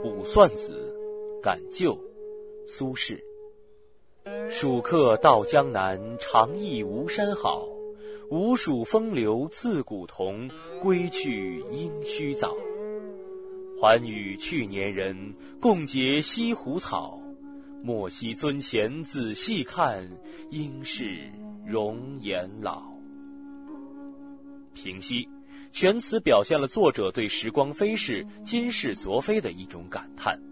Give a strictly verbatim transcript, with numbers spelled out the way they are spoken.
卜算子，感旧，苏轼。蜀客到江南，常忆吴山好。吴蜀风流自古同，归去应须早。还与去年人，共结西湖草。莫惜樽前仔细看，应是容颜老。平息，全词表现了作者对时光飞逝、今世昨非的一种感叹。